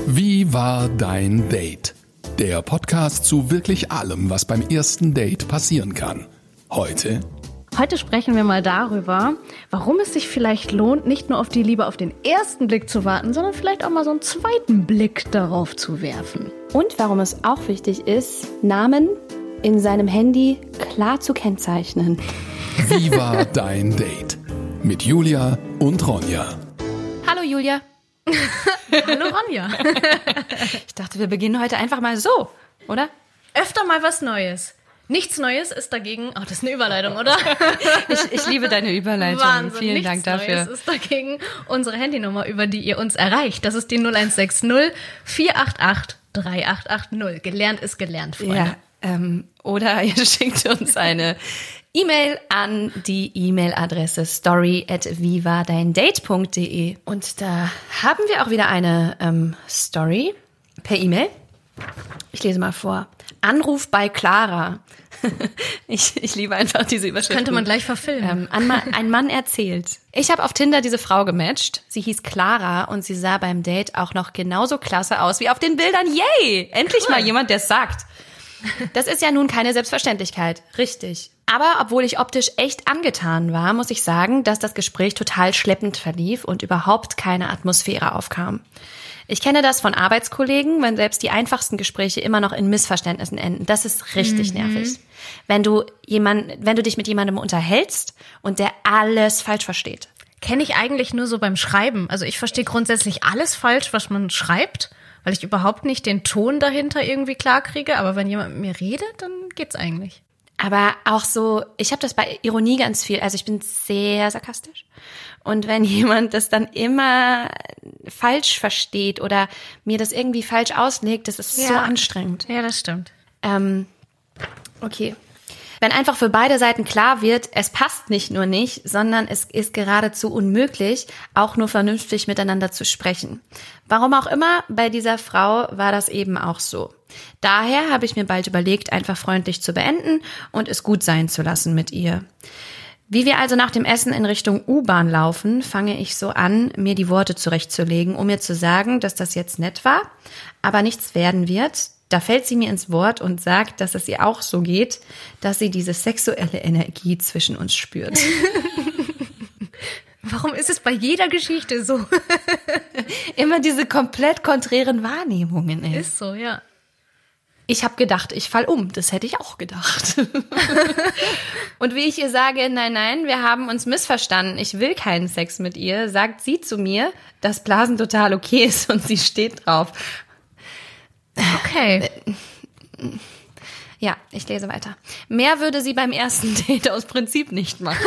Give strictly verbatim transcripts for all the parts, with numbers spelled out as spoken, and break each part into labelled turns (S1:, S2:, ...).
S1: Wie war dein Date? Der Podcast zu wirklich allem, was beim ersten Date passieren kann. Heute...
S2: Heute sprechen wir mal darüber, warum es sich vielleicht lohnt, nicht nur auf die Liebe auf den ersten Blick zu warten, sondern vielleicht auch mal so einen zweiten Blick darauf zu werfen.
S3: Und warum es auch wichtig ist, Namen in seinem Handy klar zu kennzeichnen.
S1: Wie war dein Date? Mit Julia und Ronja.
S3: Hallo Julia.
S2: Hallo Ronja.
S3: Ich dachte, wir beginnen heute einfach mal so, oder?
S2: Öfter mal was Neues. Nichts Neues ist dagegen, oh, das ist eine Überleitung, oder?
S3: Ich, ich liebe deine Überleitung.
S2: Wahnsinn,
S3: Vielen
S2: nichts
S3: Dank dafür.
S2: Neues ist dagegen unsere Handynummer, über die ihr uns erreicht. Das ist die null eins sechs null vier acht acht drei acht acht null. Gelernt ist gelernt, Freunde.
S3: Ja, ähm, oder ihr schickt uns eine E-Mail an die E-Mail-Adresse story at vivadeindate punkt de. Und da haben wir auch wieder eine ähm, Story per E-Mail. Ich lese mal vor. Anruf bei Clara. Ich, ich liebe einfach diese Überschrift.
S2: Könnte man gleich verfilmen.
S3: Ähm, ein Mann erzählt. Ich habe auf Tinder diese Frau gematcht. Sie hieß Clara und sie sah beim Date auch noch genauso klasse aus wie auf den Bildern. Yay! Endlich mal jemand, der es sagt. Das ist ja nun keine Selbstverständlichkeit. Richtig. Aber obwohl ich optisch echt angetan war, muss ich sagen, dass das Gespräch total schleppend verlief und überhaupt keine Atmosphäre aufkam. Ich kenne das von Arbeitskollegen, wenn selbst die einfachsten Gespräche immer noch in Missverständnissen enden. Das ist richtig mhm. nervig. Wenn du jemand, wenn du dich mit jemandem unterhältst und der alles falsch versteht.
S2: Kenne ich eigentlich nur so beim Schreiben. Also ich verstehe grundsätzlich alles falsch, was man schreibt, weil ich überhaupt nicht den Ton dahinter irgendwie klar kriege. Aber wenn jemand mit mir redet, dann geht's eigentlich.
S3: Aber auch so, ich habe das bei Ironie ganz viel. Also ich bin sehr sarkastisch. Und wenn jemand das dann immer falsch versteht oder mir das irgendwie falsch auslegt, das ist ja so anstrengend.
S2: Ja, das stimmt.
S3: Ähm, okay. Wenn einfach für beide Seiten klar wird, es passt nicht nur nicht, sondern es ist geradezu unmöglich, auch nur vernünftig miteinander zu sprechen. Warum auch immer, bei dieser Frau war das eben auch so. Daher habe ich mir bald überlegt, einfach freundlich zu beenden und es gut sein zu lassen mit ihr. Wie wir also nach dem Essen in Richtung U-Bahn laufen, fange ich so an, mir die Worte zurechtzulegen, um mir zu sagen, dass das jetzt nett war, aber nichts werden wird. Da fällt sie mir ins Wort und sagt, dass es ihr auch so geht, dass sie diese sexuelle Energie zwischen uns spürt.
S2: Warum ist es bei jeder Geschichte so?
S3: Immer diese komplett konträren Wahrnehmungen. Ey.
S2: Ist so, ja.
S3: Ich habe gedacht, ich fall um. Das hätte ich auch gedacht. Und wie ich ihr sage, nein, nein, wir haben uns missverstanden. Ich will keinen Sex mit ihr, sagt sie zu mir, dass Blasen total okay ist und sie steht drauf.
S2: Okay.
S3: Ja, ich lese weiter. Mehr würde sie beim ersten Date aus Prinzip nicht machen.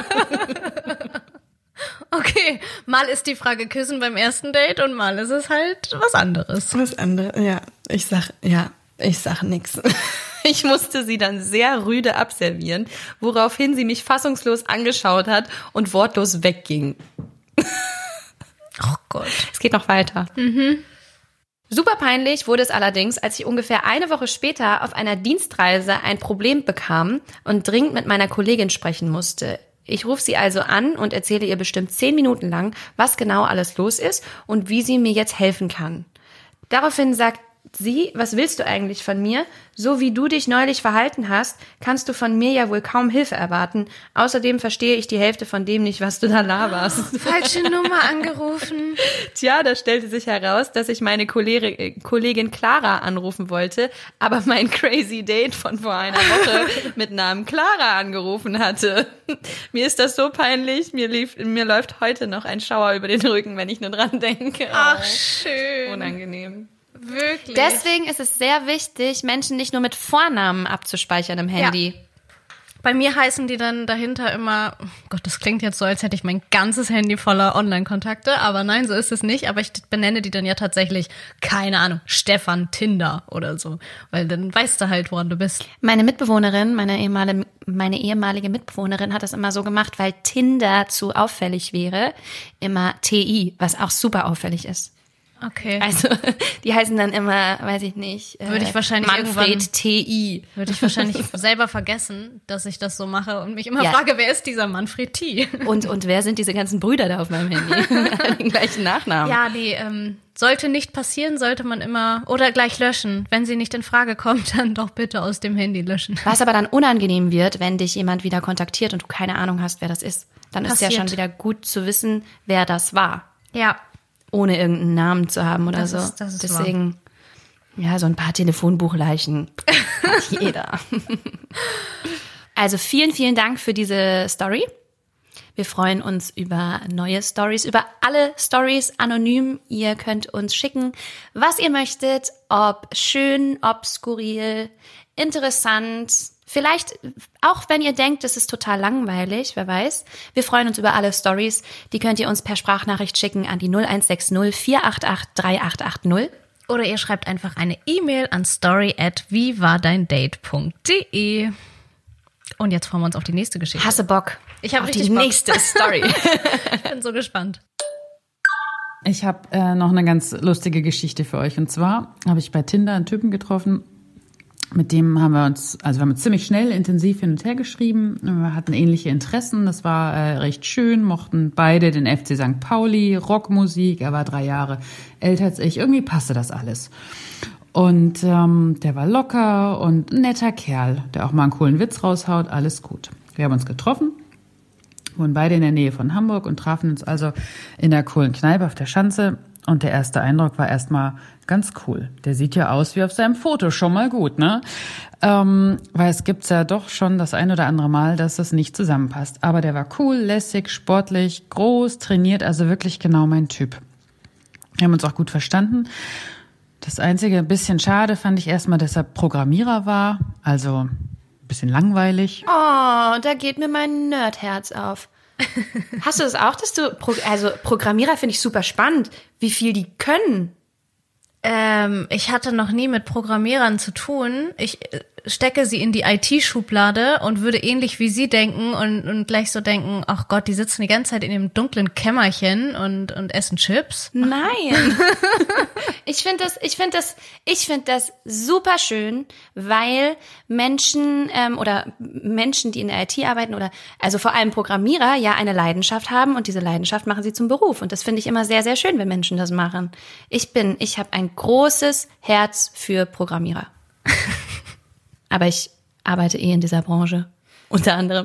S2: Okay, mal ist die Frage küssen beim ersten Date und mal ist es halt was anderes.
S3: Was anderes, ja. Ich sag, ja. Ich sag nix. Ich musste sie dann sehr rüde abservieren, woraufhin sie mich fassungslos angeschaut hat und wortlos wegging.
S2: Oh Gott.
S3: Es geht noch weiter.
S2: Mhm.
S3: Super peinlich wurde es allerdings, als ich ungefähr eine Woche später auf einer Dienstreise ein Problem bekam und dringend mit meiner Kollegin sprechen musste. Ich rufe sie also an und erzähle ihr bestimmt zehn Minuten lang, was genau alles los ist und wie sie mir jetzt helfen kann. Daraufhin sagt sie, was willst du eigentlich von mir? So wie du dich neulich verhalten hast, kannst du von mir ja wohl kaum Hilfe erwarten. Außerdem verstehe ich die Hälfte von dem nicht, was du da laberst.
S2: Falsche Nummer angerufen.
S3: Tja, da stellte sich heraus, dass ich meine Kollegin, Kollegin Clara anrufen wollte, aber mein Crazy Date von vor einer Woche mit Namen Clara angerufen hatte. Mir ist das so peinlich, mir, lief, mir läuft heute noch ein Schauer über den Rücken, wenn ich nur dran denke.
S2: Ach, schön.
S3: Unangenehm.
S2: Wirklich.
S3: Deswegen ist es sehr wichtig, Menschen nicht nur mit Vornamen abzuspeichern im Handy.
S2: Ja. Bei mir heißen die dann dahinter immer, oh Gott, das klingt jetzt so, als hätte ich mein ganzes Handy voller Online-Kontakte, aber nein, so ist es nicht. Aber ich benenne die dann ja tatsächlich, keine Ahnung, Stefan Tinder oder so, weil dann weißt du halt, woran du bist.
S3: Meine Mitbewohnerin, meine ehemalige, meine ehemalige Mitbewohnerin hat das immer so gemacht, weil Tinder zu auffällig wäre, immer T I, was auch super auffällig ist.
S2: Okay.
S3: Also die heißen dann immer, weiß ich nicht, äh,
S2: Würde ich wahrscheinlich
S3: Manfred T I.
S2: Würde ich wahrscheinlich selber vergessen, dass ich das so mache und mich immer
S3: Ja.
S2: frage, wer ist dieser Manfred T?
S3: Und, und wer sind diese ganzen Brüder da auf meinem Handy? Den gleichen Nachnamen.
S2: Ja, nee, ähm, sollte nicht passieren, sollte man immer oder gleich löschen. Wenn sie nicht in Frage kommt, dann doch bitte aus dem Handy löschen.
S3: Was aber dann unangenehm wird, wenn dich jemand wieder kontaktiert und du keine Ahnung hast, wer das ist. Dann ist
S2: Passiert.
S3: ja schon wieder gut zu wissen, wer das war.
S2: Ja,
S3: Ohne irgendeinen Namen zu haben oder
S2: Das
S3: so.
S2: ist- das ist
S3: Deswegen, ja, so ein paar Telefonbuchleichen hat jeder. Also vielen, vielen Dank für diese Story. Wir freuen uns über neue Stories, über alle Stories anonym. Ihr könnt uns schicken, was ihr möchtet, ob schön, ob skurril, interessant. Vielleicht auch, wenn ihr denkt, es ist total langweilig, wer weiß. Wir freuen uns über alle Stories. Die könnt ihr uns per Sprachnachricht schicken an die null eins sechs null vier acht acht drei acht acht null.
S2: oder ihr schreibt einfach eine E-Mail an story at wiewardeindate punkt de. Und jetzt freuen wir uns auf die nächste Geschichte.
S3: Hasse Bock.
S2: Ich hab
S3: auf
S2: richtig
S3: die
S2: Bock.
S3: nächste Story.
S2: Ich bin so gespannt.
S4: Ich habe äh, noch eine ganz lustige Geschichte für euch. Und zwar habe ich bei Tinder einen Typen getroffen, mit dem haben wir uns, also wir haben uns ziemlich schnell intensiv hin und her geschrieben. Wir hatten ähnliche Interessen, das war äh, recht schön, mochten beide den F C Sankt Pauli, Rockmusik, er war drei Jahre älter als ich, irgendwie passte das alles. Und ähm, der war locker und ein netter Kerl, der auch mal einen coolen Witz raushaut, alles gut. Wir haben uns getroffen, wohnen beide in der Nähe von Hamburg und trafen uns also in der coolen Kneipe auf der Schanze. Und der erste Eindruck war erstmal ganz cool. Der sieht ja aus wie auf seinem Foto, schon mal gut, ne? Ähm, weil es gibt's ja doch schon das ein oder andere Mal, dass das nicht zusammenpasst. Aber der war cool, lässig, sportlich, groß, trainiert, also wirklich genau mein Typ. Wir haben uns auch gut verstanden. Das einzige ein bisschen schade fand ich erstmal, dass er Programmierer war, also ein bisschen langweilig.
S3: Oh, da geht mir mein Nerdherz auf. Hast du das auch, dass du, Pro- also Programmierer finde ich super spannend, wie viel die können.
S2: Ähm, ich hatte noch nie mit Programmierern zu tun. Ich äh, stecke sie in die I T-Schublade und würde ähnlich wie sie denken und, und gleich so denken, ach Gott, die sitzen die ganze Zeit in dem dunklen Kämmerchen und, und essen Chips.
S3: Nein. Ich finde das, ich finde das, ich finde das super schön, weil Menschen ähm, oder Menschen, die in der I T arbeiten oder also vor allem Programmierer ja eine Leidenschaft haben und diese Leidenschaft machen sie zum Beruf und das finde ich immer sehr, sehr schön, wenn Menschen das machen. Ich bin, ich habe ein großes Herz für Programmierer. Aber ich arbeite eh in dieser Branche, unter anderem.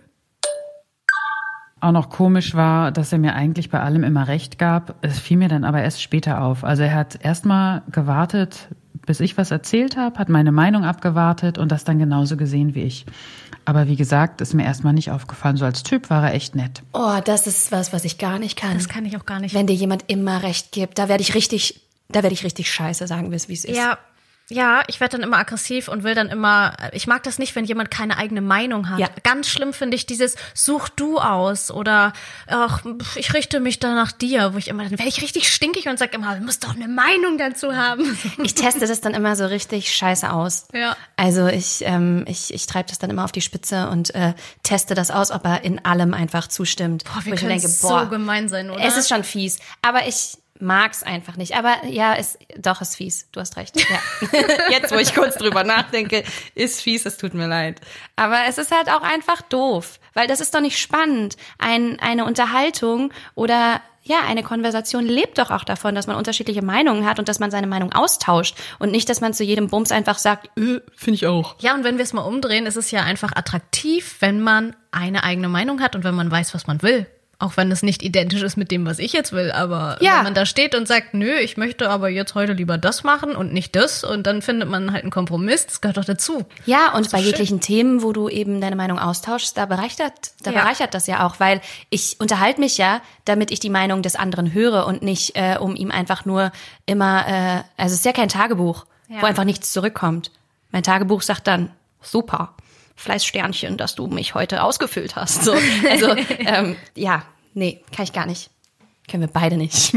S4: Auch noch komisch war, dass er mir eigentlich bei allem immer recht gab. Es fiel mir dann aber erst später auf. Also er hat erstmal gewartet, bis ich was erzählt habe, hat meine Meinung abgewartet und das dann genauso gesehen wie ich. Aber wie gesagt, ist mir erstmal nicht aufgefallen. So als Typ war er echt nett.
S3: Oh, das ist was, was ich gar nicht kann.
S2: Das kann ich auch gar nicht.
S3: Wenn dir jemand immer recht gibt, da werde ich richtig, da werde ich richtig scheiße, sagen wir es, wie es ist.
S2: Ja, ja, ich werde dann immer aggressiv und will dann immer, ich mag das nicht, wenn jemand keine eigene Meinung hat.
S3: Ja.
S2: Ganz schlimm finde ich dieses, such du aus oder ach, ich richte mich da nach dir, wo ich immer, dann werde ich richtig stinkig und sage immer, du musst doch eine Meinung dazu haben.
S3: Ich teste das dann immer so richtig scheiße aus.
S2: Ja.
S3: Also ich, ähm, ich, ich treibe das dann immer auf die Spitze und äh, teste das aus, ob er in allem einfach zustimmt.
S2: Boah, wir
S3: Wo ich mir
S2: können
S3: denke,
S2: so
S3: boah,
S2: gemein sein, oder?
S3: es ist schon fies. Aber ich mag's einfach nicht. Aber ja, es doch ist fies. Du hast recht. Ja. Jetzt, wo ich kurz drüber nachdenke, ist fies, es tut mir leid. Aber es ist halt auch einfach doof, weil das ist doch nicht spannend. Ein, eine Unterhaltung oder ja, eine Konversation lebt doch auch davon, dass man unterschiedliche Meinungen hat und dass man seine Meinung austauscht und nicht, dass man zu jedem Bums einfach sagt, äh, finde ich auch.
S2: Ja, und wenn wir es mal umdrehen, ist es ja einfach attraktiv, wenn man eine eigene Meinung hat und wenn man weiß, was man will. Auch wenn es nicht identisch ist mit dem, was ich jetzt will. Aber
S3: Ja.
S2: wenn man da steht und sagt, nö, ich möchte aber jetzt heute lieber das machen und nicht das. Und dann findet man halt einen Kompromiss. Das gehört doch dazu.
S3: Ja, und bei
S2: schön.
S3: jeglichen Themen, wo du eben deine Meinung austauschst, da bereichert, da
S2: Ja.
S3: bereichert das ja auch, weil ich unterhalte mich ja, damit ich die Meinung des anderen höre und nicht, äh, um ihm einfach nur immer, äh, also es ist ja kein Tagebuch,
S2: Ja.
S3: wo einfach nichts zurückkommt. Mein Tagebuch sagt dann, super, Fleißsternchen, dass du mich heute ausgefüllt hast. So, also, ähm, ja, nee, kann ich gar nicht. Können wir beide nicht.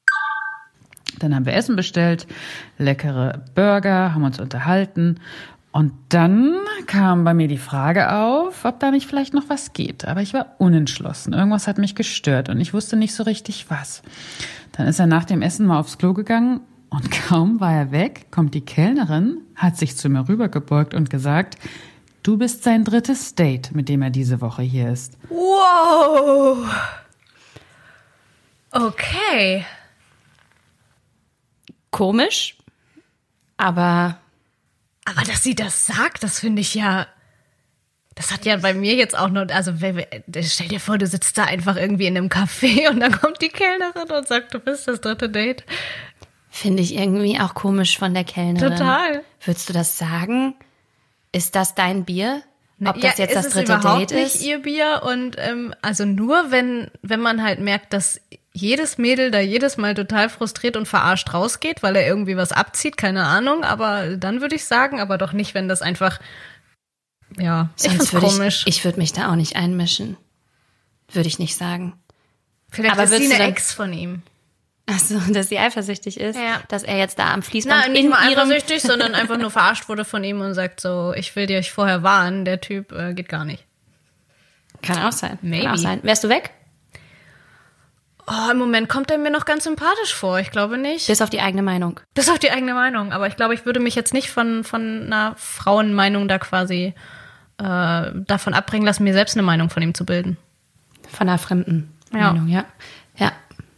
S4: Dann haben wir Essen bestellt, leckere Burger, haben uns unterhalten Und dann kam bei mir die Frage auf, ob da nicht vielleicht noch was geht. Aber ich war unentschlossen. Irgendwas hat mich gestört und ich wusste nicht so richtig was. Dann ist er nach dem Essen mal aufs Klo gegangen und kaum war er weg, kommt die Kellnerin, hat sich zu mir rübergebeugt und gesagt, du bist sein drittes Date, mit dem er diese Woche hier ist.
S2: Wow. Okay.
S3: Komisch, aber...
S2: Aber dass sie das sagt, das finde ich ja, das hat ja bei mir jetzt auch noch, also stell dir vor, du sitzt da einfach irgendwie in einem Café und dann kommt die Kellnerin und sagt, du bist das dritte Date.
S3: Finde ich irgendwie auch komisch von der Kellnerin.
S2: Total.
S3: Würdest du das sagen? Ist das dein Bier? Ob
S2: ja,
S3: das jetzt das dritte
S2: ist überhaupt
S3: Date
S2: nicht
S3: ist?
S2: ihr Bier und ähm, also nur wenn wenn man halt merkt, dass jedes Mädel da jedes Mal total frustriert und verarscht rausgeht, weil er irgendwie was abzieht, keine Ahnung, aber dann würde ich sagen, aber doch nicht, wenn das einfach, ja, ich
S3: Sonst
S2: find's
S3: würd
S2: komisch.
S3: Ich, ich würde mich da auch nicht einmischen. Würde ich nicht sagen.
S2: Vielleicht
S3: aber
S2: ist sie
S3: würdest
S2: eine
S3: du dann-
S2: Ex von ihm.
S3: Achso, dass sie eifersüchtig ist,
S2: Ja.
S3: dass er jetzt da am Fließband
S2: Nein, nicht
S3: in
S2: mal
S3: ihrem...
S2: eifersüchtig, sondern einfach nur verarscht wurde von ihm und sagt so, ich will dir vorher warnen, der Typ äh, geht gar nicht.
S3: Kann auch sein.
S2: Maybe.
S3: Kann auch sein. Wärst du weg?
S2: Oh, im Moment kommt er mir noch ganz sympathisch vor, ich glaube nicht.
S3: Bis auf die eigene Meinung.
S2: Das ist auch die eigene Meinung, aber ich glaube, ich würde mich jetzt nicht von, von einer Frauenmeinung da quasi äh, davon abbringen lassen, mir selbst eine Meinung von ihm zu bilden.
S3: Von einer fremden
S2: Ja.
S3: Meinung, ja. Ja.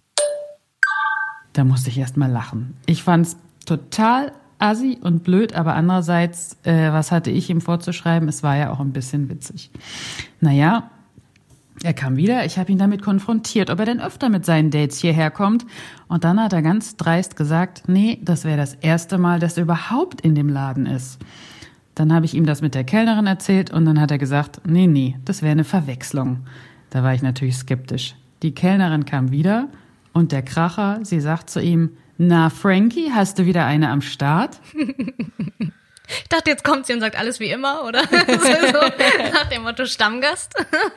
S4: Da musste ich erst mal lachen. Ich fand's total assi und blöd, aber andererseits, äh, was hatte ich ihm vorzuschreiben? Es war ja auch ein bisschen witzig. Naja, er kam wieder, ich habe ihn damit konfrontiert, ob er denn öfter mit seinen Dates hierher kommt. Und dann hat er ganz dreist gesagt, nee, das wäre das erste Mal, dass er überhaupt in dem Laden ist. Dann habe ich ihm das mit der Kellnerin erzählt und dann hat er gesagt, nee, nee, das wäre eine Verwechslung. Da war ich natürlich skeptisch. Die Kellnerin kam wieder und der Kracher, sie sagt zu ihm, na Frankie, hast du wieder eine am Start?
S2: Ich dachte, jetzt kommt sie und sagt alles wie immer, oder? so, nach dem Motto Stammgast.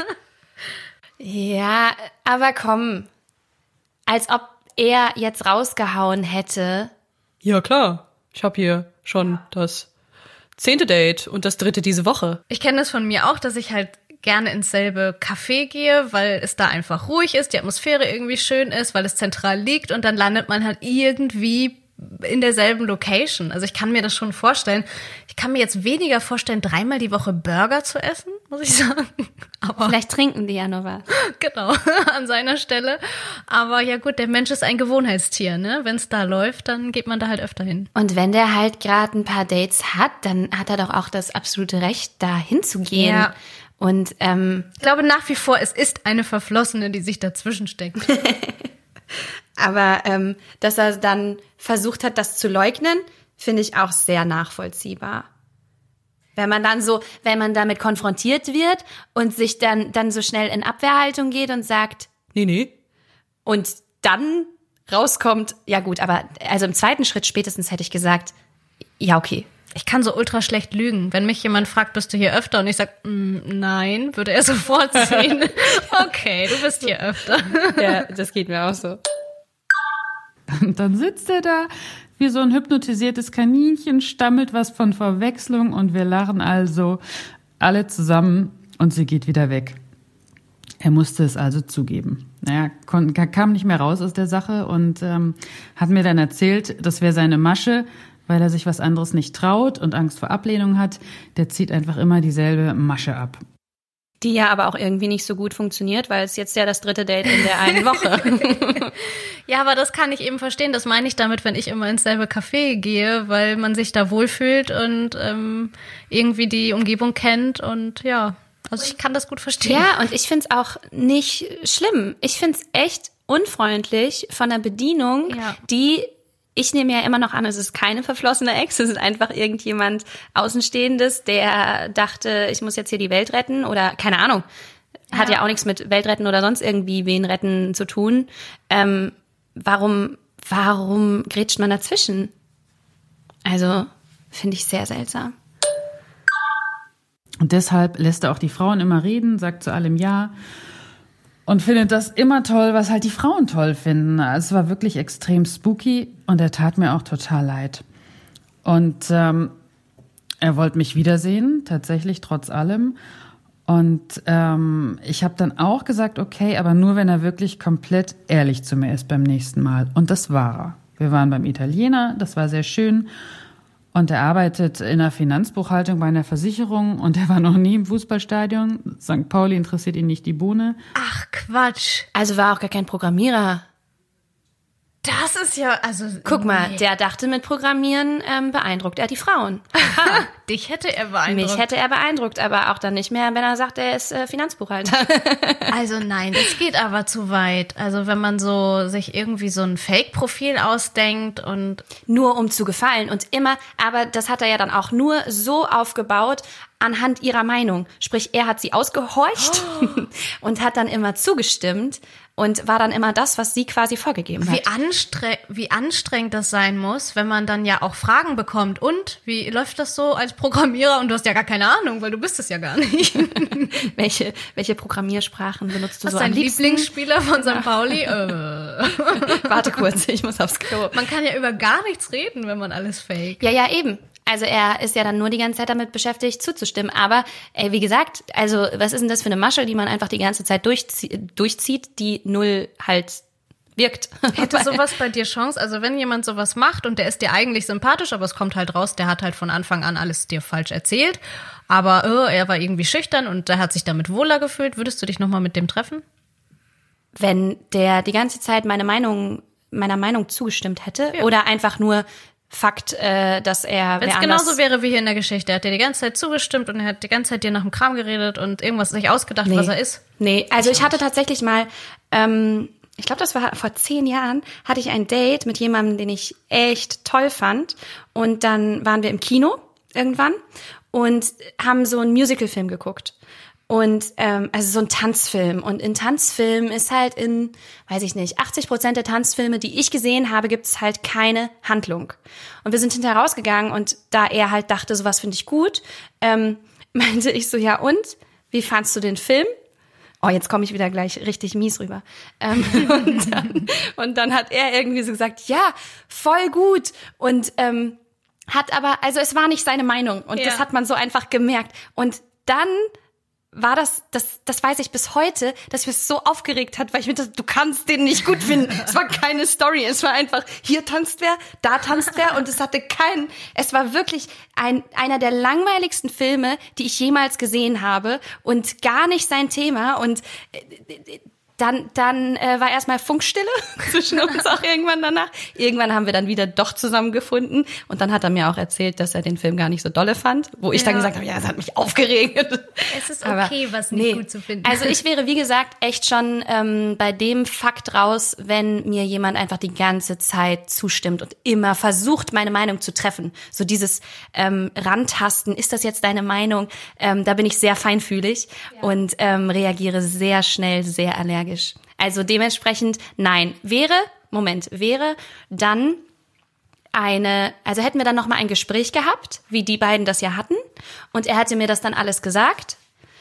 S3: Ja, aber komm. Als ob er jetzt rausgehauen hätte.
S5: Ja, klar. Ich habe hier schon das zehnte Date und das dritte diese Woche.
S2: Ich kenne das von mir auch, dass ich halt gerne ins selbe Café gehe, weil es da einfach ruhig ist, die Atmosphäre irgendwie schön ist, weil es zentral liegt und dann landet man halt irgendwie in derselben Location. Also ich kann mir das schon vorstellen. Ich kann mir jetzt weniger vorstellen, dreimal die Woche Burger zu essen, muss ich sagen. Aber
S3: Vielleicht trinken die ja noch was.
S2: genau, an seiner Stelle. Aber ja gut, der Mensch ist ein Gewohnheitstier, ne? Wenn es da läuft, dann geht man da halt öfter hin.
S3: Und wenn der halt gerade ein paar Dates hat, dann hat er doch auch das absolute Recht, da hinzugehen.
S2: Ja.
S3: Und ähm,
S2: Ich glaube nach wie vor, es ist eine Verflossene, die sich dazwischen steckt.
S3: aber ähm, dass er dann versucht hat, das zu leugnen, finde ich auch sehr nachvollziehbar. Wenn man dann so, wenn man damit konfrontiert wird und sich dann dann so schnell in Abwehrhaltung geht und sagt,
S5: Nee, nee.
S3: und dann rauskommt, ja gut, aber also im zweiten Schritt spätestens hätte ich gesagt, ja okay.
S2: Ich kann so ultra schlecht lügen. Wenn mich jemand fragt, bist du hier öfter? Und ich sag, mm, nein, würde er sofort sehen. Okay, du bist hier öfter.
S3: Ja, das geht mir auch so.
S4: Und dann sitzt er da wie so ein hypnotisiertes Kaninchen, stammelt was von Verwechslung und wir lachen also alle zusammen und sie geht wieder weg. Er musste es also zugeben. Naja, kon- kam nicht mehr raus aus der Sache und ähm, hat mir dann erzählt, das wäre seine Masche, weil er sich was anderes nicht traut und Angst vor Ablehnung hat. Der zieht einfach immer dieselbe Masche ab.
S3: Die ja aber auch irgendwie nicht so gut funktioniert, weil es jetzt ja das dritte Date in der einen Woche.
S2: Ja, aber das kann ich eben verstehen. Das meine ich damit, wenn ich immer ins selbe Café gehe, weil man sich da wohlfühlt und ähm, irgendwie die Umgebung kennt und ja, also ich kann das gut verstehen.
S3: Ja, und ich finde es auch nicht schlimm. Ich finde es echt unfreundlich von der Bedienung,
S2: Ja.
S3: die, ich nehme ja immer noch an, es ist keine verflossene Ex, es ist einfach irgendjemand Außenstehendes, der dachte, ich muss jetzt hier die Welt retten oder keine Ahnung. Hat ja,
S2: Ja.
S3: auch nichts mit Weltretten oder sonst irgendwie wen retten zu tun. Ähm, warum, warum grätscht man dazwischen? Also, finde ich sehr seltsam.
S4: Und deshalb lässt er auch die Frauen immer reden, sagt zu allem Ja und findet das immer toll, was halt die Frauen toll finden. Es war wirklich extrem spooky und er tat mir auch total leid. Und ähm, er wollte mich wiedersehen, tatsächlich, trotz allem. Und ähm, ich habe dann auch gesagt, okay, aber nur, wenn er wirklich komplett ehrlich zu mir ist beim nächsten Mal. Und das war er. Wir waren beim Italiener, das war sehr schön. Und er arbeitet in der Finanzbuchhaltung bei einer Versicherung und er war noch nie im Fußballstadion. Sankt Pauli interessiert ihn nicht die Bohne.
S2: Ach, Quatsch.
S3: Also war auch gar kein Programmierer.
S2: Das ist ja, also...
S3: Guck mal,
S2: nee.
S3: der dachte, mit Programmieren ähm, beeindruckt er die Frauen.
S2: Dich hätte er beeindruckt.
S3: Mich hätte er beeindruckt, aber auch dann nicht mehr, wenn er sagt, er ist äh, Finanzbuchhalter.
S2: Also nein, das geht aber zu weit. Also wenn man so sich irgendwie so ein Fake-Profil ausdenkt und...
S3: Nur um zu gefallen und immer, aber das hat er ja dann auch nur so aufgebaut, anhand ihrer Meinung. Sprich, er hat sie ausgehorcht oh. und hat dann immer zugestimmt und war dann immer das, was sie quasi vorgegeben hat.
S2: Wie, anstre- wie anstrengend das sein muss, wenn man dann ja auch Fragen bekommt. Und wie läuft das so als Programmierer? Und du hast ja gar keine Ahnung, weil du bist es ja gar nicht.
S3: welche, welche Programmiersprachen benutzt du
S2: was
S3: so
S2: ist
S3: am
S2: dein
S3: liebsten?
S2: Lieblingsspieler von Sankt Pauli? äh.
S3: Warte kurz, ich muss aufs Klo.
S2: Man kann ja über gar nichts reden, wenn man alles fake.
S3: Ja, ja, eben. Also er ist ja dann nur die ganze Zeit damit beschäftigt, zuzustimmen. Aber ey, wie gesagt, also was ist denn das für eine Masche, die man einfach die ganze Zeit durchzie- durchzieht, die null halt wirkt.
S2: Hätte sowas bei dir Chance? Also wenn jemand sowas macht und der ist dir eigentlich sympathisch, aber es kommt halt raus, der hat halt von Anfang an alles dir falsch erzählt, aber oh, er war irgendwie schüchtern und der hat sich damit wohler gefühlt, würdest du dich nochmal mit dem treffen?
S3: Wenn der die ganze Zeit meine Meinung, meiner Meinung zugestimmt hätte
S2: Ja.
S3: oder einfach nur Fakt, äh, dass er...
S2: Wenn es
S3: wer
S2: genauso
S3: anders-
S2: wäre wie hier in der Geschichte, er hat dir die ganze Zeit zugestimmt und er hat die ganze Zeit dir nach dem Kram geredet und irgendwas sich ausgedacht,
S3: Nee.
S2: was er ist.
S3: Nee, also ich hatte tatsächlich mal, ähm, ich glaube, das war vor zehn Jahren, hatte ich ein Date mit jemandem, den ich echt toll fand. Und dann waren wir im Kino irgendwann und haben so einen Musicalfilm geguckt. Und ähm, also so ein Tanzfilm. Und in Tanzfilmen ist halt in, weiß ich nicht, achtzig Prozent der Tanzfilme, die ich gesehen habe, gibt es halt keine Handlung. Und wir sind hinterher rausgegangen und da er halt dachte, sowas finde ich gut, ähm, meinte ich so, ja und? Wie fandst du den Film? Oh, jetzt komme ich wieder gleich richtig mies rüber. Ähm, und, dann, und dann hat er irgendwie so gesagt, ja, voll gut. Und ähm, hat aber, also es war nicht seine Meinung. Und
S2: Ja.
S3: das hat man so einfach gemerkt. Und dann war das, das, das weiß ich bis heute, dass mich das so aufgeregt hat, weil ich mir dachte, du kannst den nicht gut finden. Es war keine Story, es war einfach, hier tanzt wer, da tanzt wer und es hatte keinen, es war wirklich ein, einer der langweiligsten Filme, die ich jemals gesehen habe und gar nicht sein Thema und äh, Dann, dann äh, war erstmal Funkstille zwischen uns auch irgendwann danach. Irgendwann haben wir dann wieder doch zusammengefunden und dann hat er mir auch erzählt, dass er den Film gar nicht so dolle fand, wo ich
S2: Ja.
S3: dann gesagt habe, ja, das hat mich aufgeregt.
S2: Es ist
S3: Aber
S2: okay, was nicht
S3: nee.
S2: gut zu finden.
S3: Also ich wäre, wie gesagt, echt schon ähm, bei dem Fakt raus, wenn mir jemand einfach die ganze Zeit zustimmt und immer versucht, meine Meinung zu treffen. So dieses ähm, Rantasten, ist das jetzt deine Meinung? Ähm, da bin ich sehr feinfühlig und ähm, reagiere sehr schnell, sehr allergisch. Also dementsprechend, nein. Wäre, Moment, wäre dann eine, also hätten wir dann nochmal ein Gespräch gehabt, wie die beiden das ja hatten, und er hätte mir das dann alles gesagt,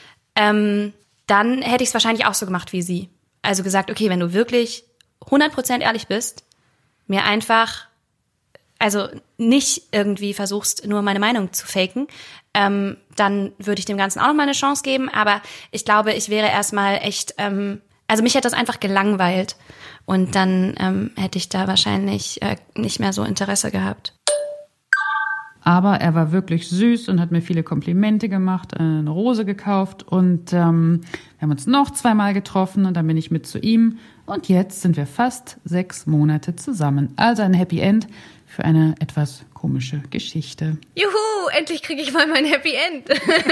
S3: ähm, dann hätte ich es wahrscheinlich auch so gemacht wie sie. Also gesagt, okay, wenn du wirklich hundert Prozent ehrlich bist, mir einfach, also nicht irgendwie versuchst, nur meine Meinung zu faken, ähm, dann würde ich dem Ganzen auch noch mal eine Chance geben. Aber ich glaube, ich wäre erstmal echt, ähm, also mich hätte das einfach gelangweilt. Und dann ähm, hätte ich da wahrscheinlich äh, nicht mehr so Interesse gehabt.
S4: Aber er war wirklich süß und hat mir viele Komplimente gemacht, eine Rose gekauft und ähm, wir haben uns noch zweimal getroffen und dann bin ich mit zu ihm und jetzt sind wir fast sechs Monate zusammen. Also ein Happy End für eine etwas komische Geschichte.
S2: Juhu, endlich kriege ich mal mein Happy End.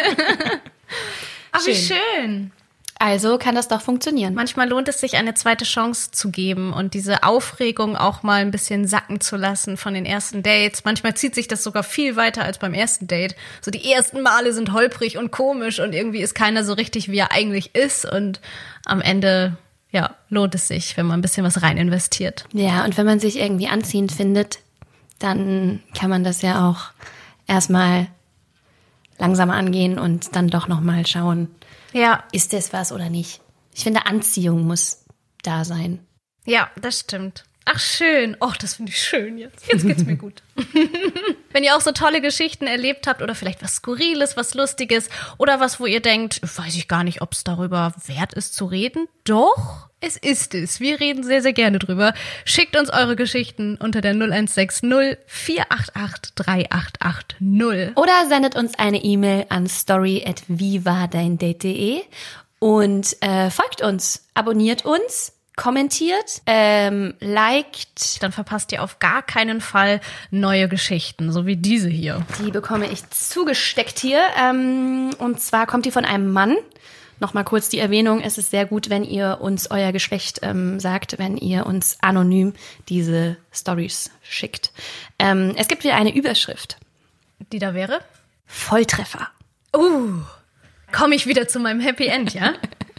S2: Ach, wie schön.
S3: Also kann das doch funktionieren.
S2: Manchmal lohnt es sich, eine zweite Chance zu geben und diese Aufregung auch mal ein bisschen sacken zu lassen von den ersten Dates. Manchmal zieht sich das sogar viel weiter als beim ersten Date. So die ersten Male sind holprig und komisch und irgendwie ist keiner so richtig, wie er eigentlich ist. Und am Ende, ja, lohnt es sich, wenn man ein bisschen was rein investiert.
S3: Ja, und wenn man sich irgendwie anziehend findet, dann kann man das ja auch erstmal langsamer angehen und dann doch nochmal schauen,
S2: Ja,
S3: ist das was oder nicht. Ich finde, Anziehung muss da sein.
S2: ja, das stimmt. Ach, schön. Och, das finde ich schön jetzt. Jetzt geht's mir gut. Wenn ihr auch so tolle Geschichten erlebt habt oder vielleicht was Skurriles, was Lustiges oder was, wo ihr denkt, weiß ich gar nicht, ob es darüber wert ist zu reden. Doch, es ist es. Wir reden sehr, sehr gerne drüber. Schickt uns eure Geschichten unter der null eins sechs null vier acht acht drei acht acht null.
S3: Oder sendet uns eine E-Mail an story at wiewardeindate punkt de und äh, folgt uns, abonniert uns, kommentiert, ähm, liked.
S2: Dann verpasst ihr auf gar keinen Fall neue Geschichten, so wie diese hier.
S3: Die bekomme ich zugesteckt hier. Ähm, und zwar kommt die von einem Mann. Nochmal kurz die Erwähnung, es ist sehr gut, wenn ihr uns euer Geschlecht ähm, sagt, wenn ihr uns anonym diese Stories schickt. Ähm, es gibt wieder eine Überschrift.
S2: Die da wäre?
S3: Volltreffer.
S2: Uh, komme ich wieder zu meinem Happy End, ja?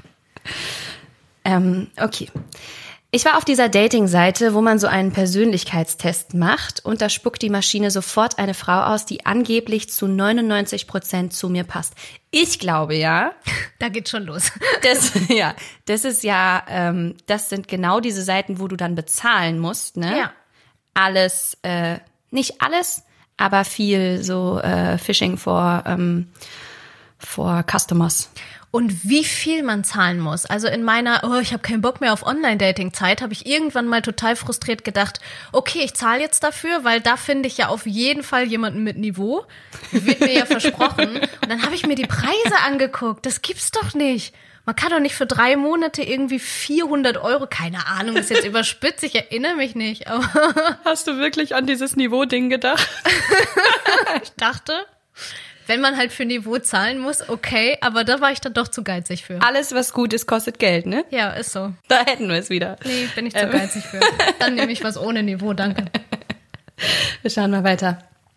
S3: ähm, okay. Ich war auf dieser Dating-Seite, wo man so einen Persönlichkeitstest macht und da spuckt die Maschine sofort eine Frau aus, die angeblich zu neunundneunzig Prozent zu mir passt. Ich glaube ja.
S2: Da geht's schon los.
S3: Das, ja, das ist ja, ähm, das sind genau diese Seiten, wo du dann bezahlen musst, ne?
S2: Ja.
S3: Alles, äh, nicht alles, aber viel so äh, Phishing for, ähm, for Customers.
S2: Und wie viel man zahlen muss. Also in meiner, oh, ich habe keinen Bock mehr auf Online-Dating-Zeit, habe ich irgendwann mal total frustriert gedacht, okay, ich zahle jetzt dafür, weil da finde ich ja auf jeden Fall jemanden mit Niveau. Wird mir ja versprochen. Und dann habe ich mir die Preise angeguckt. Das gibt's doch nicht. Man kann doch nicht für drei Monate irgendwie vierhundert Euro, keine Ahnung, ist jetzt überspitzt, ich erinnere mich nicht. Aber
S5: Hast du wirklich an dieses Niveau-Ding gedacht?
S2: ich dachte, wenn man halt für Niveau zahlen muss, okay, aber da war ich dann doch zu geizig für.
S3: Alles, was gut ist, kostet Geld, ne?
S2: Ja, ist so.
S3: Da hätten wir es wieder.
S2: Nee, bin ich zu
S3: Ähm.
S2: geizig für. Dann nehme ich was ohne Niveau, danke.
S3: Wir schauen mal weiter.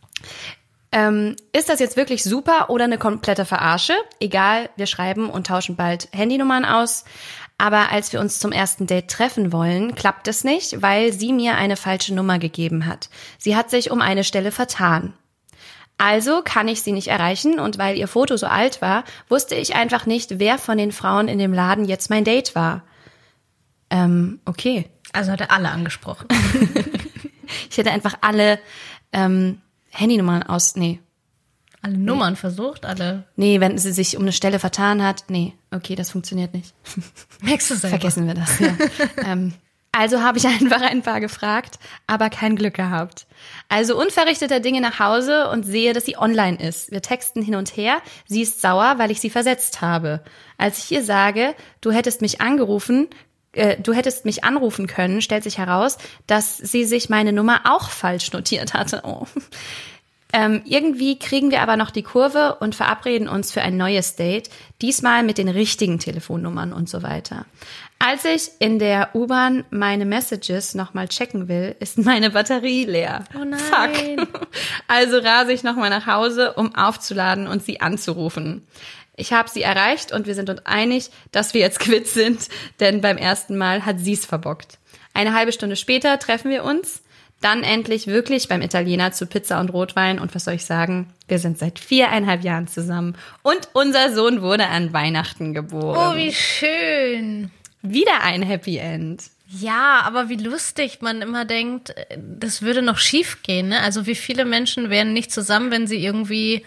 S3: Ähm, ist das jetzt wirklich super oder eine komplette Verarsche? Egal, wir schreiben und tauschen bald Handynummern aus. Aber als wir uns zum ersten Date treffen wollen, klappt es nicht, weil sie mir eine falsche Nummer gegeben hat. Sie hat sich um eine Stelle vertan. Also kann ich sie nicht erreichen und weil ihr Foto so alt war, wusste ich einfach nicht, wer von den Frauen in dem Laden jetzt mein Date war. Ähm, okay.
S2: Also hat er alle angesprochen.
S3: Ich hätte einfach alle ähm, Handynummern aus... Nee.
S2: Alle Nummern versucht, alle.
S3: Nee, wenn sie sich um eine Stelle vertan hat. Nee, okay, das funktioniert nicht.
S2: Merkst du selber.
S3: Vergessen wir das, ja. ähm, also habe ich einfach ein paar gefragt, aber kein Glück gehabt. Also unverrichteter Dinge nach Hause und sehe, dass sie online ist. Wir texten hin und her. Sie ist sauer, weil ich sie versetzt habe. Als ich ihr sage, du hättest mich angerufen, äh, du hättest mich anrufen können, stellt sich heraus, dass sie sich meine Nummer auch falsch notiert hatte. Oh. Ähm, irgendwie kriegen wir aber noch die Kurve und verabreden uns für ein neues Date, diesmal mit den richtigen Telefonnummern und so weiter. Als ich in der U-Bahn meine Messages nochmal checken will, ist meine Batterie leer.
S2: Oh nein.
S3: Fuck. Also rase ich nochmal nach Hause, um aufzuladen und sie anzurufen. Ich habe sie erreicht und wir sind uns einig, dass wir jetzt quitt sind, denn beim ersten Mal hat sie's verbockt. Eine halbe Stunde später treffen wir uns. Dann endlich wirklich beim Italiener zu Pizza und Rotwein. Und was soll ich sagen? Wir sind seit viereinhalb Jahren zusammen. Und unser Sohn wurde an Weihnachten geboren.
S2: Oh, wie schön.
S3: Wieder ein Happy End.
S2: Ja, aber wie lustig man immer denkt, das würde noch schief gehen, ne? Also wie viele Menschen wären nicht zusammen, wenn sie irgendwie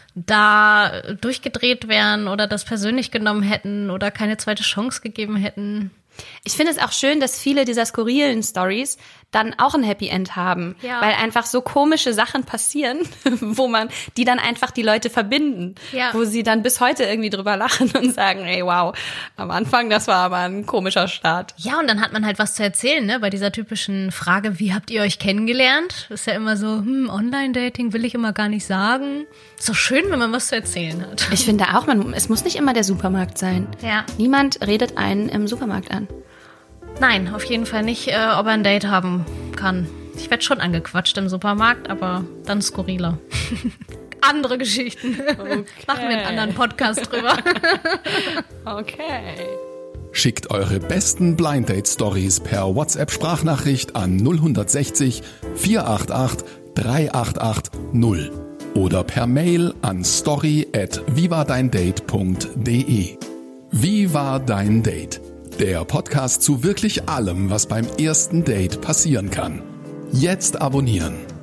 S2: da durchgedreht wären oder das persönlich genommen hätten oder keine zweite Chance gegeben hätten.
S3: Ich finde es auch schön, dass viele dieser skurrilen Stories dann auch ein Happy End haben,
S2: Ja.
S3: weil einfach so komische Sachen passieren, wo man die dann einfach die Leute verbinden,
S2: Ja.
S3: wo sie dann bis heute irgendwie drüber lachen und sagen, ey, wow, am Anfang, das war aber ein komischer Start.
S2: Ja, und dann hat man halt was zu erzählen, ne? Bei dieser typischen Frage, wie habt ihr euch kennengelernt? Ist ja immer so, hm, Online-Dating will ich immer gar nicht sagen. Ist doch schön, wenn man was zu erzählen hat.
S3: Ich finde auch, man, es muss nicht immer der Supermarkt sein.
S2: Ja.
S3: Niemand redet einen im Supermarkt an.
S2: Nein, auf jeden Fall nicht, äh, ob er ein Date haben kann. Ich werde schon angequatscht im Supermarkt, aber dann skurriler. Andere Geschichten.
S5: Okay.
S2: Machen wir einen anderen Podcast drüber.
S5: Okay.
S1: Schickt eure besten Blind Date Stories per WhatsApp-Sprachnachricht an null sechzig vier acht acht drei acht acht null oder per Mail an story at vivadeindate punkt de. Wie war dein Date? Der Podcast zu wirklich allem, was beim ersten Date passieren kann. Jetzt abonnieren.